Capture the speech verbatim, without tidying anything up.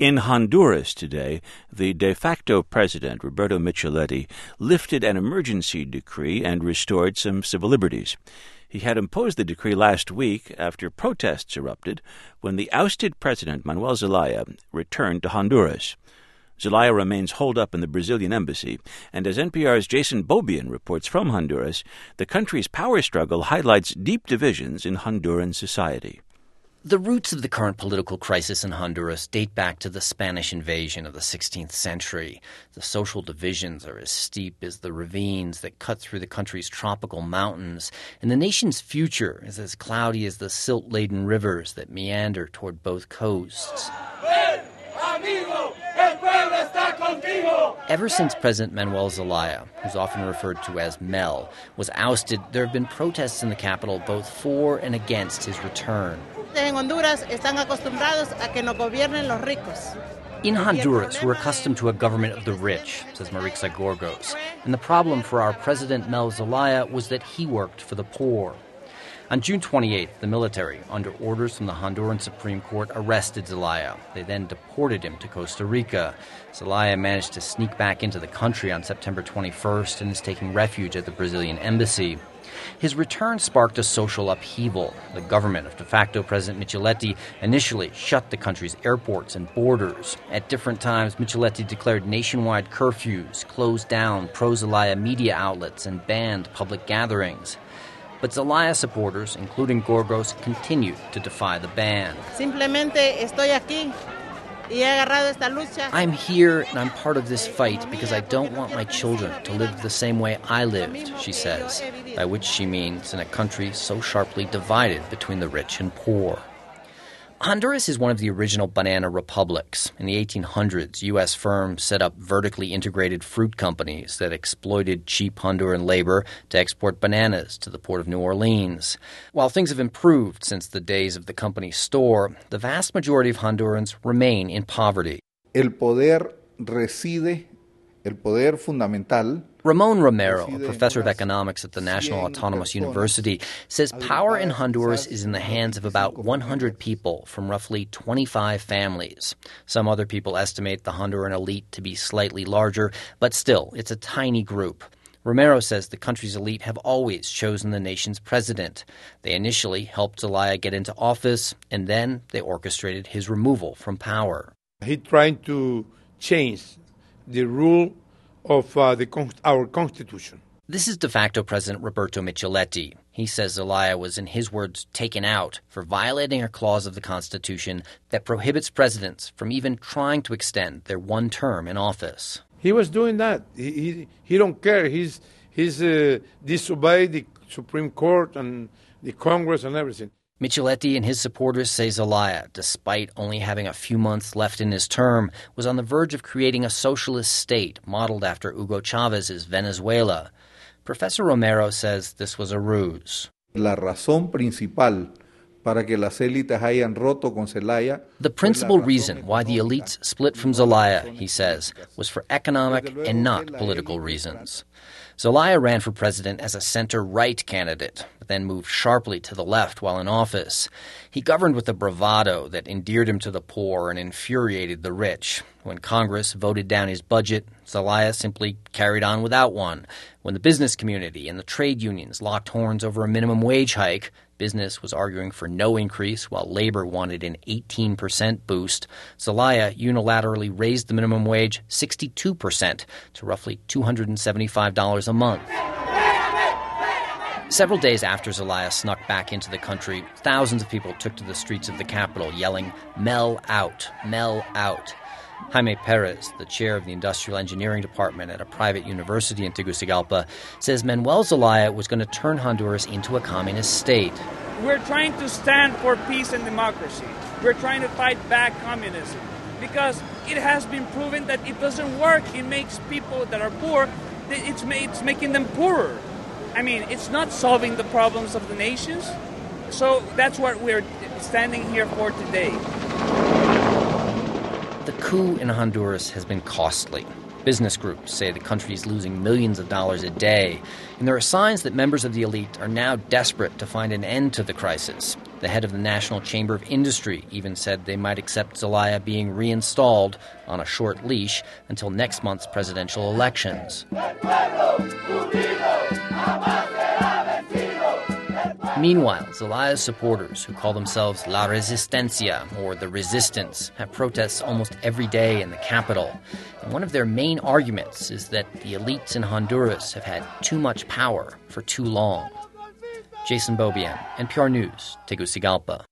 In Honduras today, the de facto president, Roberto Micheletti, lifted an emergency decree and restored some civil liberties. He had imposed the decree last week after protests erupted when the ousted president, Manuel Zelaya, returned to Honduras. Zelaya remains holed up in the Brazilian embassy, and as N P R's Jason Beaubien reports from Honduras, the country's power struggle highlights deep divisions in Honduran society. The roots of the current political crisis in Honduras date back to the Spanish invasion of the sixteenth century. The social divisions are as steep as the ravines that cut through the country's tropical mountains, and the nation's future is as cloudy as the silt-laden rivers that meander toward both coasts. Ever since President Manuel Zelaya, who's often referred to as Mel, was ousted, there have been protests in the capital both for and against his return. In Honduras, we're accustomed to a government of the rich, says Marixa Gorgos. And the problem for our president, Mel Zelaya, was that he worked for the poor. On June twenty-eighth, the military, under orders from the Honduran Supreme Court, arrested Zelaya. They then deported him to Costa Rica. Zelaya managed to sneak back into the country on September twenty-first and is taking refuge at the Brazilian embassy. His return sparked a social upheaval. The government of de facto President Micheletti initially shut the country's airports and borders. At different times, Micheletti declared nationwide curfews, closed down pro-Zelaya media outlets, and banned public gatherings. But Zelaya supporters, including Gorgos, continued to defy the ban. Simplemente estoy aquí. I'm here and I'm part of this fight because I don't want my children to live the same way I lived, she says, by which she means in a country so sharply divided between the rich and poor. Honduras is one of the original banana republics. In the eighteen hundreds, U S firms set up vertically integrated fruit companies that exploited cheap Honduran labor to export bananas to the port of New Orleans. While things have improved since the days of the company store, the vast majority of Hondurans remain in poverty. El poder reside, el poder fundamental. Ramon Romero, a professor of economics at the National Autonomous University, says power in Honduras is in the hands of about one hundred people from roughly twenty-five families. Some other people estimate the Honduran elite to be slightly larger, but still, it's a tiny group. Romero says the country's elite have always chosen the nation's president. They initially helped Zelaya get into office, and then they orchestrated his removal from power. He tried to change the rule of uh, the our Constitution. This is de facto President Roberto Micheletti. He says Zelaya was, in his words, taken out for violating a clause of the Constitution that prohibits presidents from even trying to extend their one term in office. He was doing that. He he, he don't care. He's he's uh, disobeyed the Supreme Court and the Congress and everything. Micheletti and his supporters say Zelaya, despite only having a few months left in his term, was on the verge of creating a socialist state modeled after Hugo Chávez's Venezuela. Professor Romero says this was a ruse. La razón principal para que las élites hayan roto con Zelaya. The principal reason why the elites split from Zelaya, he says, was for economic and not political reasons. Zelaya ran for president as a center-right candidate, but then moved sharply to the left while in office. He governed with a bravado that endeared him to the poor and infuriated the rich. When Congress voted down his budget, Zelaya simply carried on without one. When the business community and the trade unions locked horns over a minimum wage hike, business was arguing for no increase while labor wanted an eighteen percent boost. Zelaya unilaterally raised the minimum wage sixty-two percent to roughly two hundred seventy-five dollars a month. Several days after Zelaya snuck back into the country, thousands of people took to the streets of the capital yelling, "Mel out, Mel out." Jaime Perez, the chair of the Industrial Engineering Department at a private university in Tegucigalpa, says Manuel Zelaya was going to turn Honduras into a communist state. We're trying to stand for peace and democracy. We're trying to fight back communism because it has been proven that it doesn't work. It makes people that are poor, it's, it's making them poorer. I mean, it's not solving the problems of the nations. So that's what we're standing here for today. The coup in Honduras has been costly. Business groups say the country is losing millions of dollars a day, and there are signs that members of the elite are now desperate to find an end to the crisis. The head of the National Chamber of Industry even said they might accept Zelaya being reinstalled on a short leash until next month's presidential elections. Meanwhile, Zelaya's supporters, who call themselves La Resistencia, or the Resistance, have protests almost every day in the capital. And one of their main arguments is that the elites in Honduras have had too much power for too long. Jason Beaubien, N P R News, Tegucigalpa.